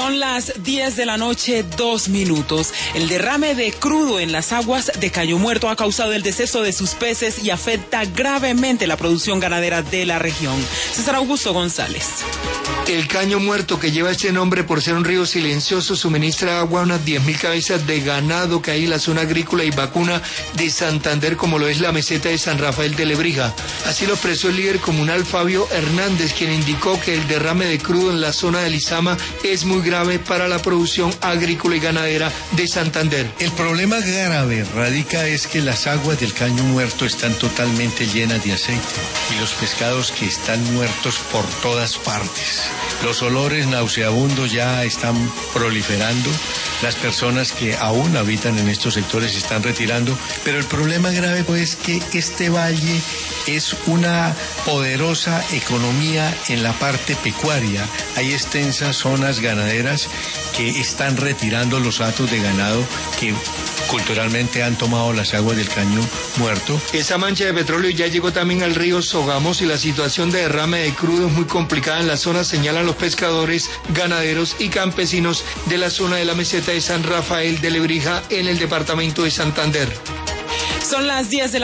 Son las 10 de la noche, 2 minutos. El derrame de crudo en las aguas de Caño Muerto ha causado el deceso de sus peces y afecta gravemente la producción ganadera de la región. César Augusto González. El Caño Muerto, que lleva este nombre por ser un río silencioso, suministra agua a unas 10.000 cabezas de ganado que hay en la zona agrícola y vacuna de Santander, como lo es la meseta de San Rafael de Lebrija. Así lo expresó el líder comunal Fabio Hernández, quien indicó que el derrame de crudo en la zona de Lizama es muy grave para la producción agrícola y ganadera de Santander. El problema grave radica es que las aguas del Caño Muerto están totalmente llenas de aceite y los pescados que están muertos por todas partes. Los olores nauseabundos ya están proliferando, las personas que aún habitan en estos sectores se están retirando, pero el problema grave es que este valle es una poderosa economía en la parte pecuaria. Hay extensas zonas ganaderas que están retirando los hatos de ganado que culturalmente han tomado las aguas del Caño Muerto. Esa mancha de petróleo ya llegó también al río Sogamos y la situación de derrame de crudo es muy complicada en la zona, señalan los pescadores, ganaderos y campesinos de la zona de la meseta de San Rafael de Lebrija en el departamento de Santander. Son las 10 de